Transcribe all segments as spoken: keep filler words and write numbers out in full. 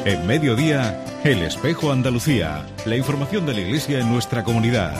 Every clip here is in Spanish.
En Mediodía, El Espejo Andalucía. La información de la Iglesia en nuestra comunidad.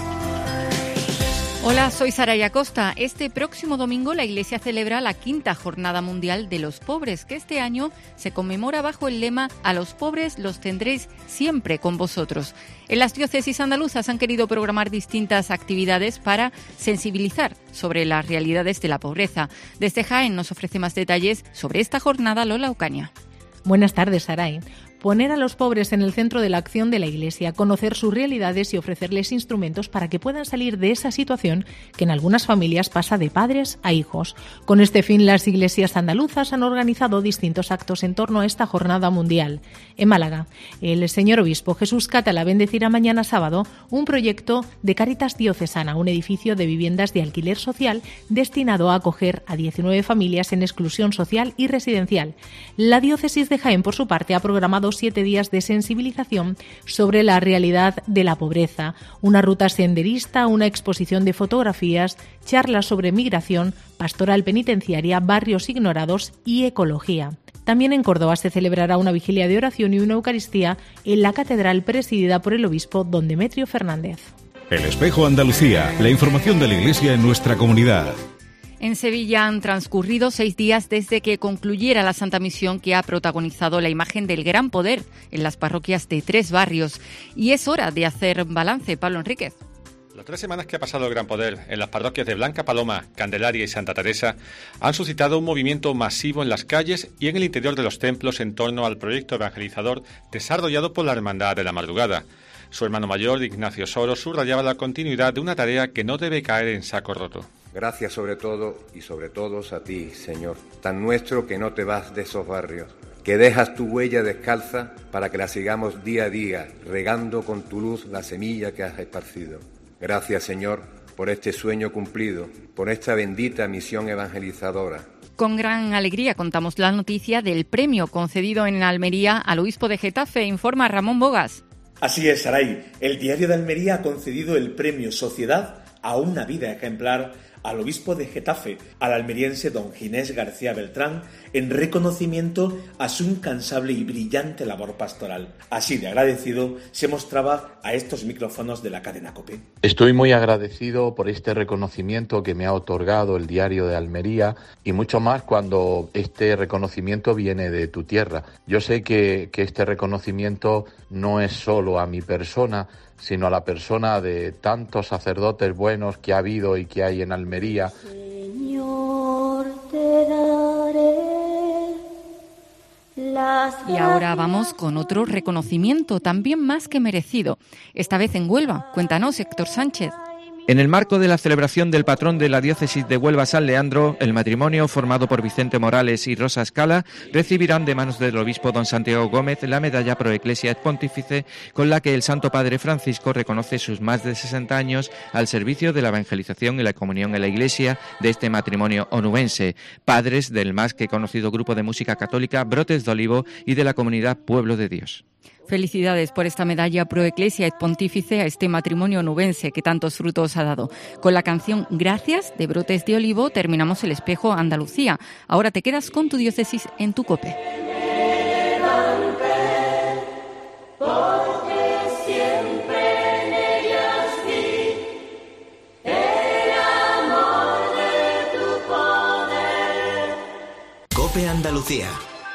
Hola, soy Saray Acosta. Este próximo domingo la Iglesia celebra la quinta Jornada Mundial de los Pobres, que este año se conmemora bajo el lema «A los pobres los tendréis siempre con vosotros». En las diócesis andaluzas han querido programar distintas actividades para sensibilizar sobre las realidades de la pobreza. Desde Jaén nos ofrece más detalles sobre esta jornada Lola Ocaña. Buenas tardes, Saray. Poner a los pobres en el centro de la acción de la Iglesia, conocer sus realidades y ofrecerles instrumentos para que puedan salir de esa situación que en algunas familias pasa de padres a hijos. Con este fin, las iglesias andaluzas han organizado distintos actos en torno a esta jornada mundial. En Málaga, el señor obispo Jesús Catala bendecirá mañana sábado un proyecto de Cáritas Diocesana, un edificio de viviendas de alquiler social destinado a acoger a diecinueve familias en exclusión social y residencial. La diócesis de Jaén, por su parte, ha programado siete días de sensibilización sobre la realidad de la pobreza, una ruta senderista, una exposición de fotografías, charlas sobre migración, pastoral penitenciaria, barrios ignorados y ecología. También en Córdoba se celebrará una vigilia de oración y una Eucaristía en la catedral presidida por el obispo don Demetrio Fernández. El Espejo Andalucía, la información de la Iglesia en nuestra comunidad. En Sevilla han transcurrido seis días desde que concluyera la Santa Misión que ha protagonizado la imagen del Gran Poder en las parroquias de tres barrios. Y es hora de hacer balance. Pablo Enríquez. Las tres semanas que ha pasado el Gran Poder en las parroquias de Blanca Paloma, Candelaria y Santa Teresa han suscitado un movimiento masivo en las calles y en el interior de los templos en torno al proyecto evangelizador desarrollado por la Hermandad de la Madrugada. Su hermano mayor, Ignacio Soro, subrayaba la continuidad de una tarea que no debe caer en saco roto. Gracias sobre todo y sobre todos a ti, Señor, tan nuestro que no te vas de esos barrios, que dejas tu huella descalza para que la sigamos día a día, regando con tu luz la semilla que has esparcido. Gracias, Señor, por este sueño cumplido, por esta bendita misión evangelizadora. Con gran alegría contamos la noticia del premio concedido en Almería al obispo de Getafe, informa Ramón Bogas. Así es, Saray. El Diario de Almería ha concedido el premio Sociedad a una vida ejemplar al obispo de Getafe, al almeriense don Ginés García Beltrán, en reconocimiento a su incansable y brillante labor pastoral. Así de agradecido se mostraba a estos micrófonos de la cadena COPE. Estoy muy agradecido por este reconocimiento que me ha otorgado el Diario de Almería y mucho más cuando este reconocimiento viene de tu tierra. Yo sé que, que este reconocimiento no es solo a mi persona, sino a la persona de tantos sacerdotes buenos que ha habido y que hay en Almería. Señor, te daré las y ahora vamos con otro reconocimiento, también más que merecido, esta vez en Huelva. Cuéntanos, Héctor Sánchez. En el marco de la celebración del patrón de la diócesis de Huelva-San Leandro, el matrimonio formado por Vicente Morales y Rosa Escala recibirán de manos del obispo don Santiago Gómez la medalla Pro Ecclesia et Pontifice con la que el Santo Padre Francisco reconoce sus más de sesenta años al servicio de la evangelización y la comunión en la Iglesia de este matrimonio onubense, padres del más que conocido grupo de música católica Brotes de Olivo y de la comunidad Pueblo de Dios. Felicidades por esta medalla Pro Ecclesia et Pontifice a este matrimonio onubense que tantos frutos ha dado. Con la canción Gracias de Brotes de Olivo terminamos el Espejo Andalucía. Ahora te quedas con tu diócesis en tu COPE. COPE Andalucía.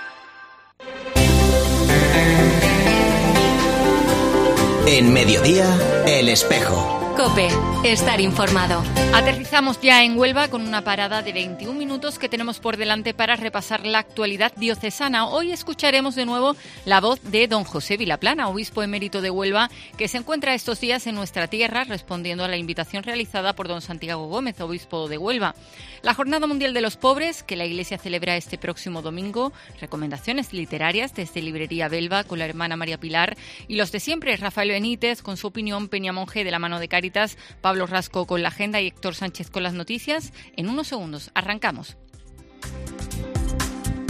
En Mediodía, El Espejo. COPE, estar informado. Aterrizamos ya en Huelva con una parada de veintiún minutos que tenemos por delante para repasar la actualidad diocesana. Hoy escucharemos de nuevo la voz de don José Vilaplana, obispo emérito de Huelva, que se encuentra estos días en nuestra tierra respondiendo a la invitación realizada por don Santiago Gómez, obispo de Huelva. La Jornada Mundial de los Pobres, que la Iglesia celebra este próximo domingo, recomendaciones literarias desde Librería Belva con la hermana María Pilar y los de siempre, Rafael Benítez con su opinión, Peña Monge de la mano de Cáritas, Pablo Rasco con la agenda y Héctor Sánchez con las noticias. En unos segundos, arrancamos.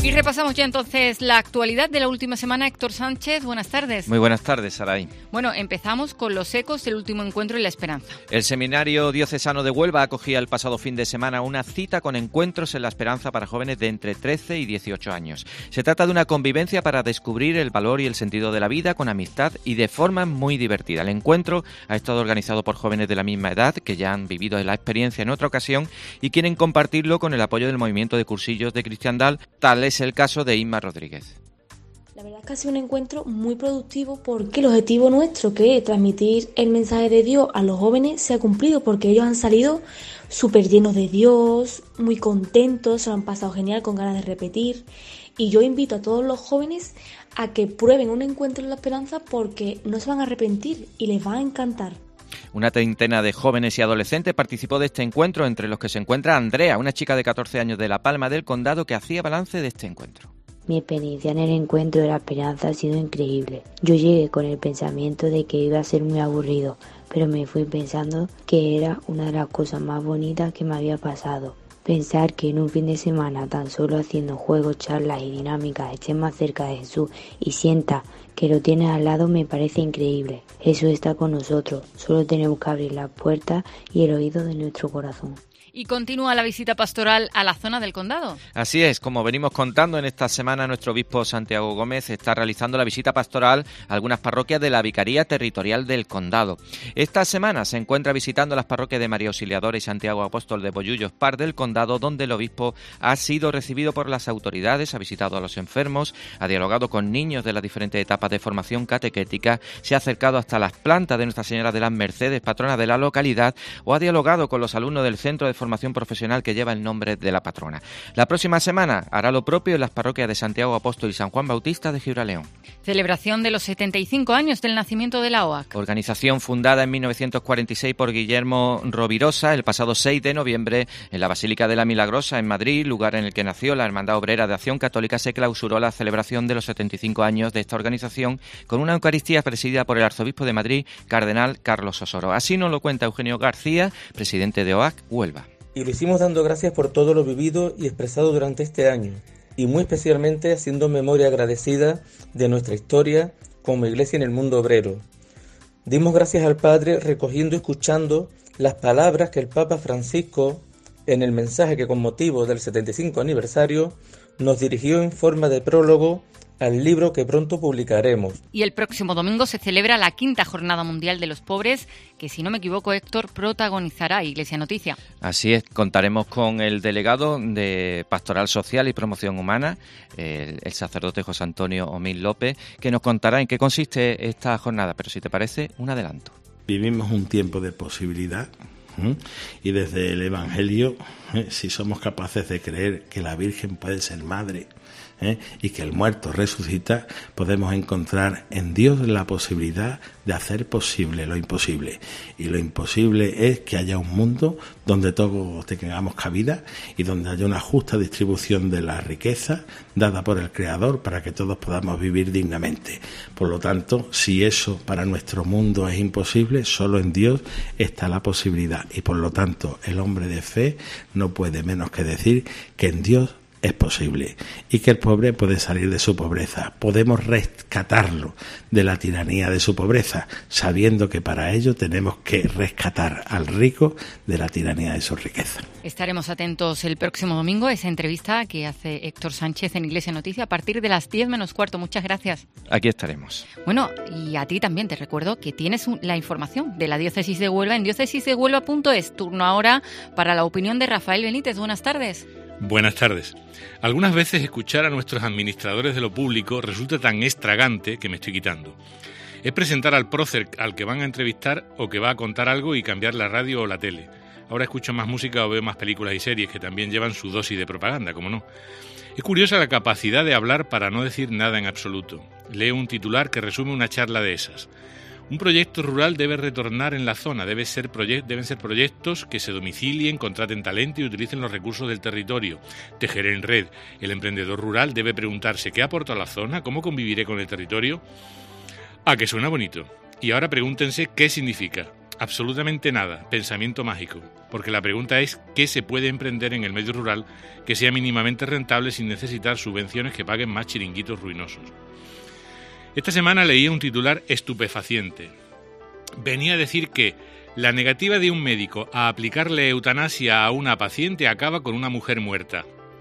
Y repasamos ya entonces la actualidad de la última semana. Héctor Sánchez, buenas tardes. Muy buenas tardes, Saray. Bueno, empezamos con los ecos del último encuentro y la esperanza. El Seminario Diocesano de Huelva acogía el pasado fin de semana una cita con encuentros en la esperanza para jóvenes de entre trece y dieciocho años. Se trata de una convivencia para descubrir el valor y el sentido de la vida con amistad y de forma muy divertida. El encuentro ha estado organizado por jóvenes de la misma edad que ya han vivido la experiencia en otra ocasión y quieren compartirlo con el apoyo del movimiento de cursillos de cristiandad. Tal es el caso de Inma Rodríguez. La verdad es que ha sido un encuentro muy productivo porque el objetivo nuestro, que es transmitir el mensaje de Dios a los jóvenes, se ha cumplido porque ellos han salido súper llenos de Dios, muy contentos, se lo han pasado genial, con ganas de repetir. Y yo invito a todos los jóvenes a que prueben un encuentro en la esperanza porque no se van a arrepentir y les va a encantar. Una treintena de jóvenes y adolescentes participó de este encuentro, entre los que se encuentra Andrea, una chica de catorce años de La Palma del Condado que hacía balance de este encuentro. Mi experiencia en el encuentro de la esperanza ha sido increíble. Yo llegué con el pensamiento de que iba a ser muy aburrido, pero me fui pensando que era una de las cosas más bonitas que me había pasado. Pensar que en un fin de semana, tan solo haciendo juegos, charlas y dinámicas, estés más cerca de Jesús y sienta que lo tienes al lado me parece increíble. Jesús está con nosotros, solo tenemos que abrir la puerta y el oído de nuestro corazón. Y continúa la visita pastoral a la zona del condado. Así es, como venimos contando en esta semana, nuestro obispo Santiago Gómez está realizando la visita pastoral a algunas parroquias de la Vicaría Territorial del Condado. Esta semana se encuentra visitando las parroquias de María Auxiliadora y Santiago Apóstol de Bollullos Par del Condado, donde el obispo ha sido recibido por las autoridades, ha visitado a los enfermos, ha dialogado con niños de las diferentes etapas de formación catequética, se ha acercado hasta las plantas de Nuestra Señora de las Mercedes, patrona de la localidad, o ha dialogado con los alumnos del Centro de Formación formación profesional que lleva el nombre de la patrona. La próxima semana hará lo propio en las parroquias de Santiago Apóstol y San Juan Bautista de Gibraleón. Celebración de los setenta y cinco años del nacimiento de la O A C. Organización fundada en mil novecientos cuarenta y seis por Guillermo Rovirosa el pasado seis de noviembre en la Basílica de la Milagrosa en Madrid, lugar en el que nació la Hermandad Obrera de Acción Católica. Se clausuró la celebración de los setenta y cinco años de esta organización con una Eucaristía presidida por el arzobispo de Madrid, Cardenal Carlos Osoro. Así nos lo cuenta Eugenio García, presidente de O A C Huelva. Y lo hicimos dando gracias por todo lo vivido y expresado durante este año, y muy especialmente haciendo memoria agradecida de nuestra historia como iglesia en el mundo obrero. Dimos gracias al Padre recogiendo y escuchando las palabras que el Papa Francisco, en el mensaje que con motivo del setenta y cinco aniversario, nos dirigió en forma de prólogo al libro que pronto publicaremos. Y el próximo domingo se celebra la quinta Jornada Mundial de los Pobres, que si no me equivoco, Héctor, protagonizará Iglesia Noticia. Así es, contaremos con el delegado de Pastoral Social y Promoción Humana, el, el sacerdote José Antonio Omil López, que nos contará en qué consiste esta jornada, pero si te parece, un adelanto. Vivimos un tiempo de posibilidad. ¿Mm? Y desde el Evangelio, ¿eh? si somos capaces de creer que la Virgen puede ser madre, ¿eh? y que el muerto resucita, podemos encontrar en Dios la posibilidad de hacer posible lo imposible. Y lo imposible es que haya un mundo donde todos tengamos cabida y donde haya una justa distribución de la riqueza dada por el Creador para que todos podamos vivir dignamente. Por lo tanto, si eso para nuestro mundo es imposible, solo en Dios está la posibilidad. Y por lo tanto, el hombre de fe no puede menos que decir que en Dios es posible y que el pobre puede salir de su pobreza. Podemos rescatarlo de la tiranía de su pobreza, sabiendo que para ello tenemos que rescatar al rico de la tiranía de su riqueza. Estaremos atentos el próximo domingo a esa entrevista que hace Héctor Sánchez en Iglesia Noticia a partir de las diez menos cuarto. Muchas gracias. Aquí estaremos. Bueno, y a ti también te recuerdo que tienes la información de la Diócesis de Huelva en diócesis de huelva punto es. Turno ahora para la opinión de Rafael Benítez. Buenas tardes. Buenas tardes. Algunas veces escuchar a nuestros administradores de lo público resulta tan estragante que me estoy quitando. Es presentar al prócer al que van a entrevistar o que va a contar algo y cambiar la radio o la tele. Ahora escucho más música o veo más películas y series que también llevan su dosis de propaganda, como no. Es curiosa la capacidad de hablar para no decir nada en absoluto. Leo un titular que resume una charla de esas. Un proyecto rural debe retornar en la zona, debe ser proye- deben ser proyectos que se domicilien, contraten talento y utilicen los recursos del territorio. Tejer en red. El emprendedor rural debe preguntarse ¿qué aporto a la zona? ¿Cómo conviviré con el territorio? Ah, que suena bonito. Y ahora pregúntense qué significa. Absolutamente nada, pensamiento mágico, porque la pregunta es ¿qué se puede emprender en el medio rural que sea mínimamente rentable sin necesitar subvenciones que paguen más chiringuitos ruinosos? Esta semana leía un titular estupefaciente. Venía a decir que la negativa de un médico a aplicarle eutanasia a una paciente acaba con una mujer muerta.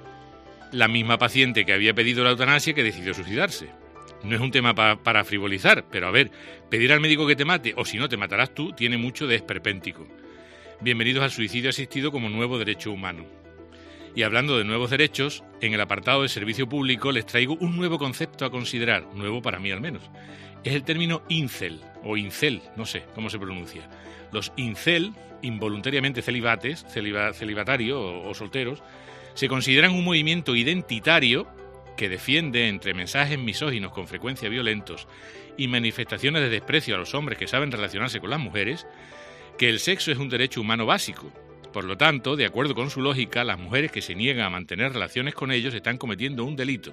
La misma paciente que había pedido la eutanasia que decidió suicidarse. No es un tema pa- para frivolizar, pero a ver, pedir al médico que te mate, o si no te matarás tú, tiene mucho de esperpéntico. Bienvenidos al suicidio asistido como nuevo derecho humano. Y hablando de nuevos derechos, en el apartado de servicio público les traigo un nuevo concepto a considerar, nuevo para mí al menos. Es el término incel, o incel, no sé cómo se pronuncia. Los incel, involuntariamente celibates, celiba, celibatarios o, o solteros, se consideran un movimiento identitario que defiende, entre mensajes misóginos con frecuencia violentos y manifestaciones de desprecio a los hombres que saben relacionarse con las mujeres, que el sexo es un derecho humano básico. Por lo tanto, de acuerdo con su lógica, las mujeres que se niegan a mantener relaciones con ellos están cometiendo un delito.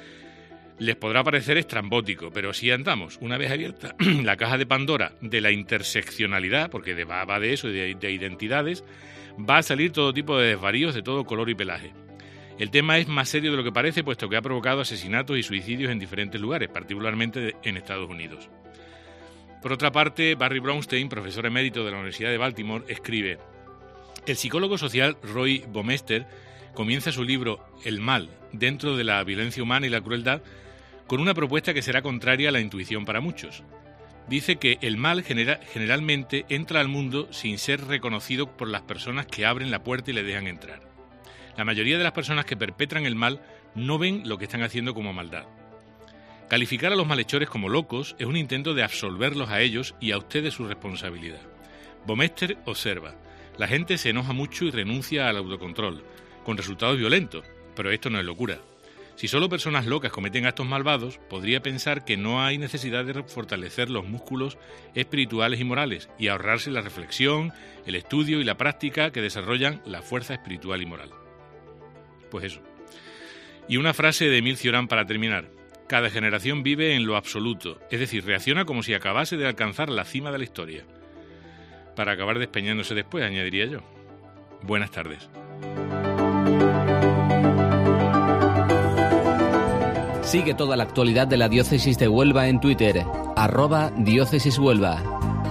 Les podrá parecer estrambótico, pero si andamos, una vez abierta la caja de Pandora de la interseccionalidad, porque de, va, va de eso, de, de identidades, va a salir todo tipo de desvaríos de todo color y pelaje. El tema es más serio de lo que parece, puesto que ha provocado asesinatos y suicidios en diferentes lugares, particularmente en Estados Unidos. Por otra parte, Barry Brownstein, profesor emérito de la Universidad de Baltimore, escribe: el psicólogo social Roy Baumeister comienza su libro El mal, dentro de la violencia humana y la crueldad, con una propuesta que será contraria a la intuición para muchos. Dice que el mal genera, generalmente entra al mundo sin ser reconocido por las personas que abren la puerta y le dejan entrar. La mayoría de las personas que perpetran el mal no ven lo que están haciendo como maldad. Calificar a los malhechores como locos es un intento de absolverlos a ellos y a usted de su responsabilidad. Baumeister observa: la gente se enoja mucho y renuncia al autocontrol, con resultados violentos, pero esto no es locura. Si solo personas locas cometen actos malvados, podría pensar que no hay necesidad de fortalecer los músculos espirituales y morales y ahorrarse la reflexión, el estudio y la práctica que desarrollan la fuerza espiritual y moral. Pues eso. Y una frase de Emile Cioran para terminar: cada generación vive en lo absoluto, es decir, reacciona como si acabase de alcanzar la cima de la historia, para acabar despeñándose después, añadiría yo. Buenas tardes. Sigue toda la actualidad de la Diócesis de Huelva en Twitter, arroba Diócesis Huelva.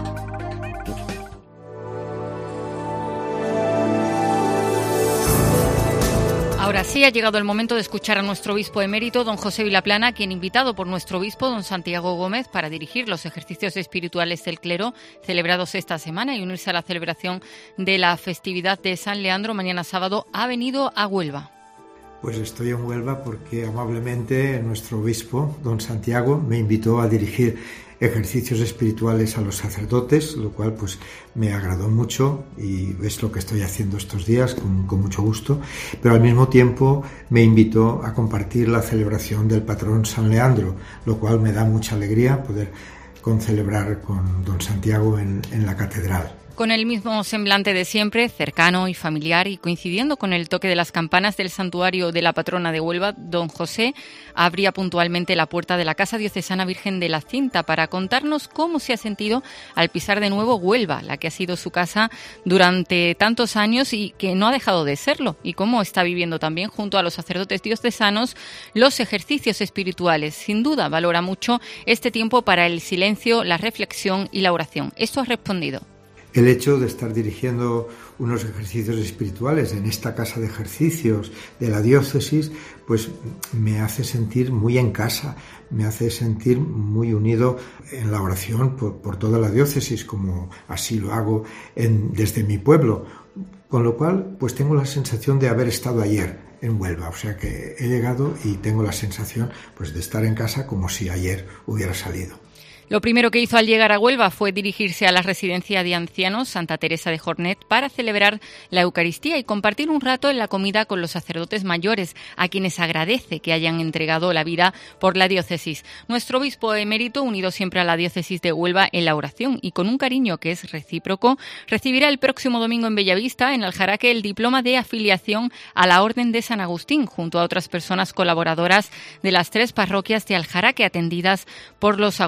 Ahora sí, ha llegado el momento de escuchar a nuestro obispo emérito, don José Vilaplana, quien, invitado por nuestro obispo, don Santiago Gómez, para dirigir los ejercicios espirituales del clero celebrados esta semana y unirse a la celebración de la festividad de San Leandro mañana sábado, ha venido a Huelva. Pues estoy en Huelva porque amablemente nuestro obispo, don Santiago, me invitó a dirigir ejercicios espirituales a los sacerdotes, lo cual pues me agradó mucho y es lo que estoy haciendo estos días con, con mucho gusto, pero al mismo tiempo me invitó a compartir la celebración del patrón San Leandro, lo cual me da mucha alegría poder concelebrar con don Santiago en, en la catedral. Con el mismo semblante de siempre, cercano y familiar, y coincidiendo con el toque de las campanas del santuario de la patrona de Huelva, don José abría puntualmente la puerta de la Casa Diocesana Virgen de la Cinta para contarnos cómo se ha sentido al pisar de nuevo Huelva, la que ha sido su casa durante tantos años y que no ha dejado de serlo, y cómo está viviendo también junto a los sacerdotes diocesanos los ejercicios espirituales. Sin duda valora mucho este tiempo para el silencio, la reflexión y la oración. Esto ha respondido. El hecho de estar dirigiendo unos ejercicios espirituales en esta casa de ejercicios de la diócesis, pues me hace sentir muy en casa, me hace sentir muy unido en la oración por, por toda la diócesis, como así lo hago en, desde mi pueblo. Con lo cual, pues tengo la sensación de haber estado ayer en Huelva, o sea que he llegado y tengo la sensación pues de estar en casa como si ayer hubiera salido. Lo primero que hizo al llegar a Huelva fue dirigirse a la residencia de ancianos Santa Teresa de Jornet para celebrar la Eucaristía y compartir un rato en la comida con los sacerdotes mayores, a quienes agradece que hayan entregado la vida por la diócesis. Nuestro obispo emérito, unido siempre a la diócesis de Huelva en la oración y con un cariño que es recíproco, recibirá el próximo domingo en Bellavista, en Aljaraque, el diploma de afiliación a la Orden de San Agustín, junto a otras personas colaboradoras de las tres parroquias de Aljaraque atendidas por los agustinos,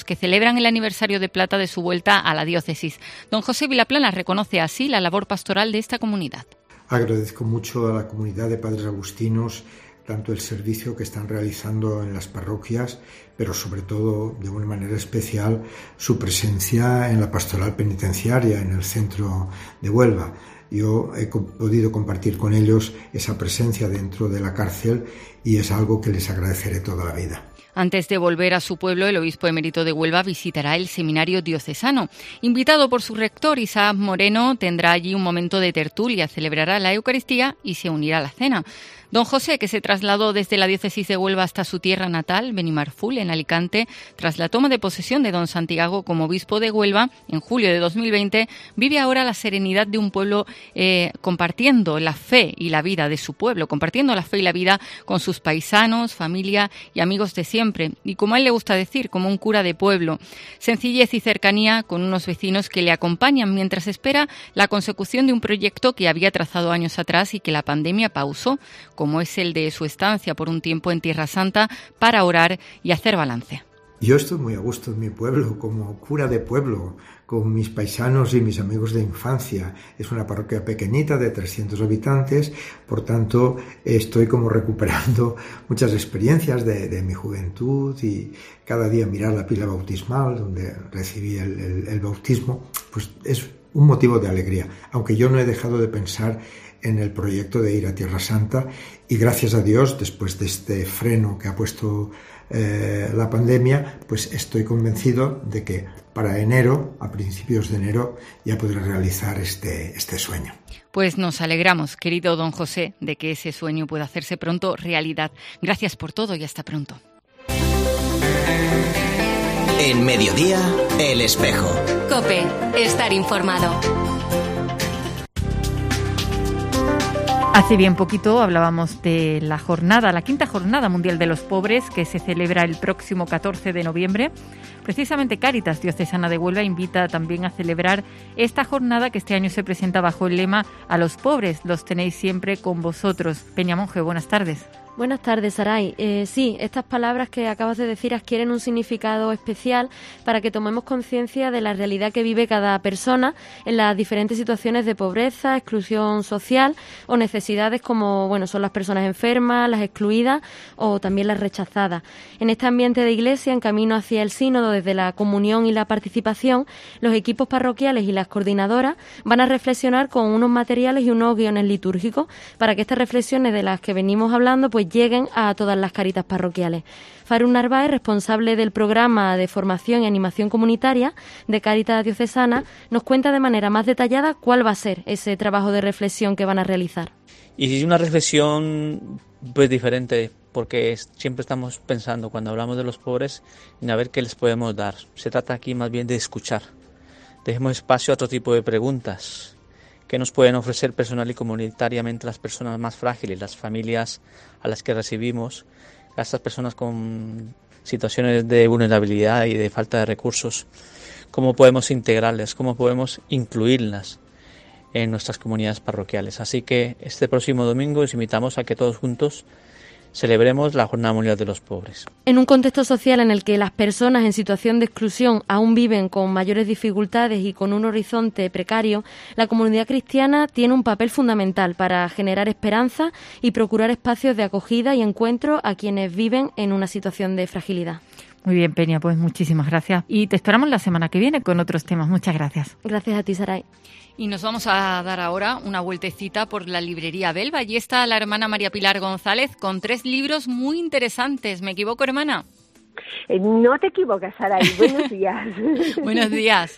que celebran el aniversario de plata de su vuelta a la diócesis. Don José Vilaplana reconoce así la labor pastoral de esta comunidad. Agradezco mucho a la comunidad de padres agustinos tanto el servicio que están realizando en las parroquias, pero sobre todo, de una manera especial, su presencia en la pastoral penitenciaria, en el centro de Huelva. Yo he podido compartir con ellos esa presencia dentro de la cárcel y es algo que les agradeceré toda la vida. Antes de volver a su pueblo, el obispo emérito de Huelva visitará el seminario diocesano. Invitado por su rector, Isaac Moreno, tendrá allí un momento de tertulia, celebrará la Eucaristía y se unirá a la cena. Don José, que se trasladó desde la diócesis de Huelva hasta su tierra natal, Benimarful, en Alicante, tras la toma de posesión de don Santiago como obispo de Huelva en julio de dos mil veinte, vive ahora la serenidad de un pueblo eh, compartiendo la fe y la vida de su pueblo, compartiendo la fe y la vida con sus paisanos, familia y amigos de siempre. Y como a él le gusta decir, como un cura de pueblo, sencillez y cercanía con unos vecinos que le acompañan mientras espera la consecución de un proyecto que había trazado años atrás y que la pandemia pausó, como es el de su estancia por un tiempo en Tierra Santa para orar y hacer balance. Yo estoy muy a gusto en mi pueblo, como cura de pueblo, con mis paisanos y mis amigos de infancia. Es una parroquia pequeñita de trescientos habitantes, por tanto estoy como recuperando muchas experiencias de, de mi juventud y cada día mirar la pila bautismal donde recibí el, el, el bautismo, pues es un motivo de alegría, aunque yo no he dejado de pensar en el proyecto de ir a Tierra Santa y gracias a Dios, después de este freno que ha puesto eh, la pandemia, pues estoy convencido de que para enero, a principios de enero, ya podré realizar este, este sueño. Pues nos alegramos, querido don José, de que ese sueño pueda hacerse pronto realidad. Gracias por todo y hasta pronto. En Mediodía, El Espejo. COPE, estar informado. Hace bien poquito hablábamos de la jornada, la quinta jornada mundial de los pobres que se celebra el próximo catorce de noviembre. Precisamente Cáritas Diocesana de Huelva invita también a celebrar esta jornada que este año se presenta bajo el lema "A los pobres los tenéis siempre con vosotros". Peña Monje, buenas tardes. Buenas tardes, Saray. Eh, sí, estas palabras que acabas de decir adquieren un significado especial para que tomemos conciencia de la realidad que vive cada persona en las diferentes situaciones de pobreza, exclusión social o necesidades como, bueno, son las personas enfermas, las excluidas o también las rechazadas. En este ambiente de iglesia, en camino hacia el sínodo desde la comunión y la participación, los equipos parroquiales y las coordinadoras van a reflexionar con unos materiales y unos guiones litúrgicos para que estas reflexiones de las que venimos hablando pues lleguen a todas las Cáritas parroquiales. Farun Narváez, responsable del programa de formación y animación comunitaria de Cáritas Diocesana, nos cuenta de manera más detallada cuál va a ser ese trabajo de reflexión que van a realizar. Y es una reflexión pues diferente, porque siempre estamos pensando cuando hablamos de los pobres en a ver qué les podemos dar. Se trata aquí más bien de escuchar. Dejemos espacio a otro tipo de preguntas. ¿Qué nos pueden ofrecer personal y comunitariamente las personas más frágiles, las familias a las que recibimos, a estas personas con situaciones de vulnerabilidad y de falta de recursos? ¿Cómo podemos integrarlas? ¿Cómo podemos incluirlas en nuestras comunidades parroquiales? Así que este próximo domingo os invitamos a que todos juntos celebremos la Jornada Mundial de los Pobres. En un contexto social en el que las personas en situación de exclusión aún viven con mayores dificultades y con un horizonte precario, la comunidad cristiana tiene un papel fundamental para generar esperanza y procurar espacios de acogida y encuentro a quienes viven en una situación de fragilidad. Muy bien, Peña, pues muchísimas gracias. Y te esperamos la semana que viene con otros temas. Muchas gracias. Gracias a ti, Saray. Y nos vamos a dar ahora una vueltecita por la librería Belva. Allí está la hermana María Pilar González con tres libros muy interesantes. ¿Me equivoco, hermana? Eh, no te equivocas, Saray. Buenos días. Buenos días.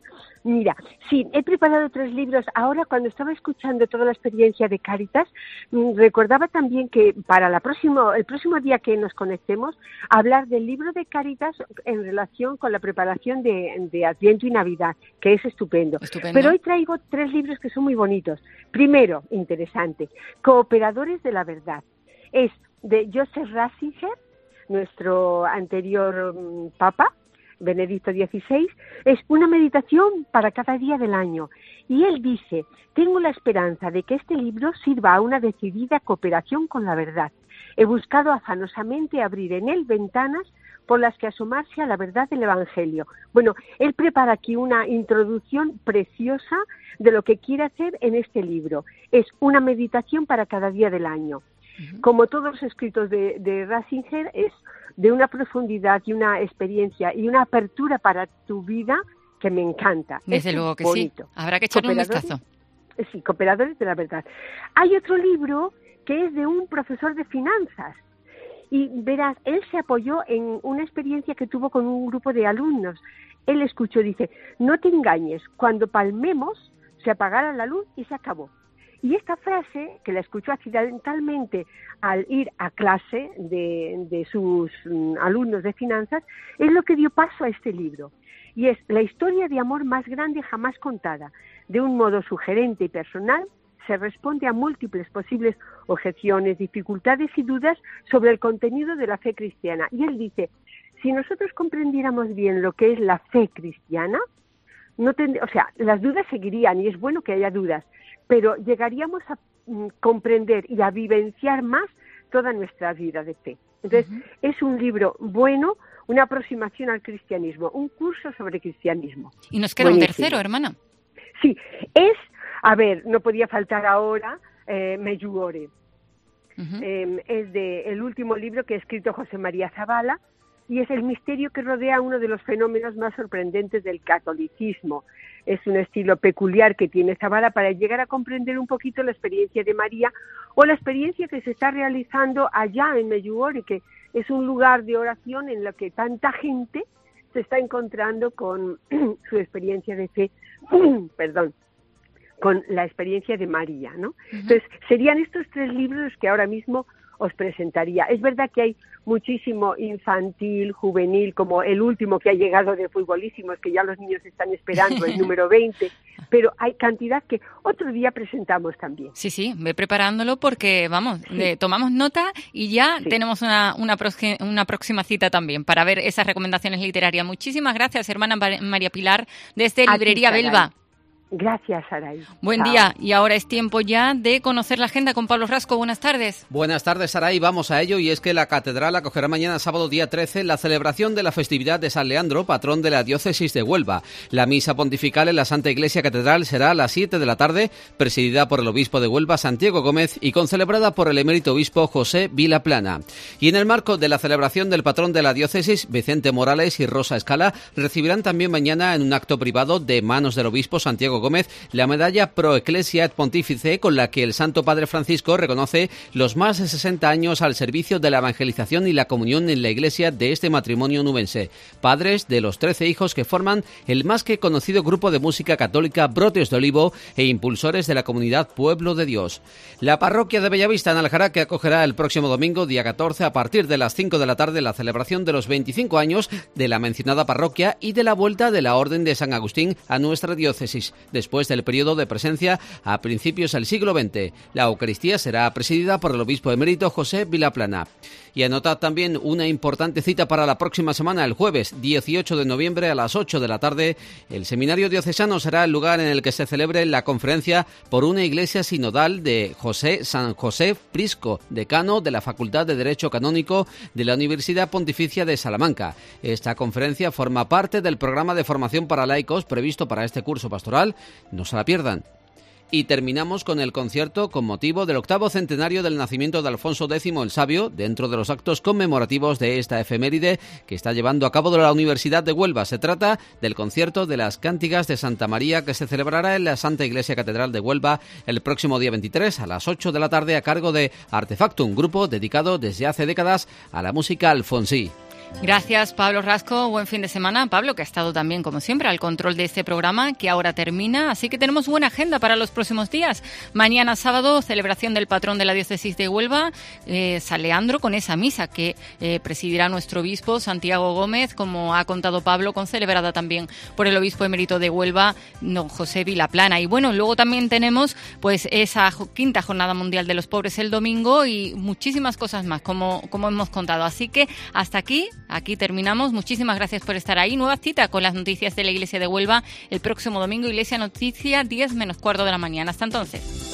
Mira, sí, he preparado tres libros. Ahora, cuando estaba escuchando toda la experiencia de Cáritas, recordaba también que para la próximo, el próximo día que nos conectemos, hablar del libro de Cáritas en relación con la preparación de, de Adviento y Navidad, que es estupendo. estupendo. Pero hoy traigo tres libros que son muy bonitos. Primero, interesante, Cooperadores de la Verdad. Es de Joseph Ratzinger, nuestro anterior um, papa, Benedicto dieciséis, es una meditación para cada día del año. Y él dice: tengo la esperanza de que este libro sirva a una decidida cooperación con la verdad, He buscado afanosamente abrir en él ventanas por las que asomarse a la verdad del Evangelio. Bueno, él prepara aquí una introducción preciosa de lo que quiere hacer en este libro. Es una meditación para cada día del año. Uh-huh. Como todos los escritos de, de Ratzinger, es de una profundidad y una experiencia y una apertura para tu vida que me encanta. Desde es luego que bonito. Sí. Habrá que echarle un vistazo. Sí, Cooperadores de la Verdad. Hay otro libro que es de un profesor de finanzas. Y verás, él se apoyó en una experiencia que tuvo con un grupo de alumnos. Él escuchó, dice, no te engañes, cuando palmemos se apagará la luz y se acabó. Y esta frase, que la escuchó accidentalmente al ir a clase de, de sus um, alumnos de finanzas, es lo que dio paso a este libro. Y es la historia de amor más grande jamás contada. De un modo sugerente y personal, se responde a múltiples posibles objeciones, dificultades y dudas sobre el contenido de la fe cristiana. Y él dice, si nosotros comprendiéramos bien lo que es la fe cristiana, no tend- o sea, las dudas seguirían y es bueno que haya dudas, pero llegaríamos a mm, comprender y a vivenciar más toda nuestra vida de fe. Entonces, uh-huh. es un libro bueno, una aproximación al cristianismo, un curso sobre cristianismo. Y nos queda Buenísimo. Un tercero, hermana. Sí, es, a ver, no podía faltar ahora eh, Medjugorje. Uh-huh. Eh, es de el último libro que ha escrito José María Zabala, y es el misterio que rodea uno de los fenómenos más sorprendentes del catolicismo. Es un estilo peculiar que tiene Zabala para llegar a comprender un poquito la experiencia de María o la experiencia que se está realizando allá en Medjugorje, que es un lugar de oración en lo que tanta gente se está encontrando con su experiencia de fe, perdón, con la experiencia de María, ¿no? Uh-huh. Entonces, serían estos tres libros que ahora mismo os presentaría. Es verdad que hay muchísimo infantil, juvenil, como el último que ha llegado de Futbolísimos, que ya los niños están esperando, el número veinte, pero hay cantidad que otro día presentamos también. Sí, sí, ve preparándolo porque, vamos, sí. le tomamos nota y ya sí. tenemos una, una, proxi- una próxima cita también para ver esas recomendaciones literarias. Muchísimas gracias, hermana María Pilar, desde Librería Belva. Gracias, Saray. Buen Chao. día. Y ahora es tiempo ya de conocer la agenda con Pablo Rasco. Buenas tardes. Buenas tardes, Saray. Vamos a ello, y es que la Catedral acogerá mañana, sábado día trece, la celebración de la festividad de San Leandro, patrón de la diócesis de Huelva. La misa pontifical en la Santa Iglesia Catedral será a las siete de la tarde, presidida por el obispo de Huelva, Santiago Gómez, y concelebrada por el emérito obispo José Vilaplana. Y en el marco de la celebración del patrón de la diócesis, Vicente Morales y Rosa Escala recibirán también mañana en un acto privado de manos del obispo Santiago Gómez la medalla Pro Ecclesia et Pontifice, con la que el Santo Padre Francisco reconoce los más de sesenta años al servicio de la evangelización y la comunión en la Iglesia de este matrimonio nubense, padres de los trece hijos que forman el más que conocido grupo de música católica Brotes de Olivo e impulsores de la comunidad Pueblo de Dios. La parroquia de Bellavista en Aljaraque acogerá el próximo domingo, día catorce, a partir de las cinco de la tarde, la celebración de los veinticinco años de la mencionada parroquia y de la vuelta de la Orden de San Agustín a nuestra diócesis, después de el periodo de presencia a principios del siglo veinte. La Eucaristía será presidida por el obispo emérito José Vilaplana. Y anotad también una importante cita para la próxima semana, el jueves dieciocho de noviembre a las ocho de la tarde. El Seminario Diocesano será el lugar en el que se celebre la conferencia por una iglesia sinodal de José San José Prisco, decano de la Facultad de Derecho Canónico de la Universidad Pontificia de Salamanca. Esta conferencia forma parte del programa de formación para laicos previsto para este curso pastoral. No se la pierdan. Y terminamos con el concierto con motivo del octavo centenario del nacimiento de Alfonso X el Sabio, dentro de los actos conmemorativos de esta efeméride que está llevando a cabo de la Universidad de Huelva. Se trata del concierto de las Cántigas de Santa María, que se celebrará en la Santa Iglesia Catedral de Huelva el próximo día veintitrés a las ocho de la tarde, a cargo de Artefactum, grupo dedicado desde hace décadas a la música alfonsí. Gracias, Pablo Rasco. Buen fin de semana. Pablo, que ha estado también, como siempre, al control de este programa, que ahora termina. Así que tenemos buena agenda para los próximos días. Mañana, sábado, celebración del patrón de la diócesis de Huelva, eh, San Leandro, con esa misa que eh, presidirá nuestro obispo, Santiago Gómez, como ha contado Pablo, concelebrada también por el obispo emérito de Huelva, don José Vilaplana. Y bueno, luego también tenemos pues esa quinta Jornada Mundial de los Pobres el domingo y muchísimas cosas más, como, como hemos contado. Así que hasta aquí. Aquí terminamos. Muchísimas gracias por estar ahí. Nueva cita con las noticias de la Iglesia de Huelva el próximo domingo. Iglesia Noticia, diez menos cuarto de la mañana. Hasta entonces.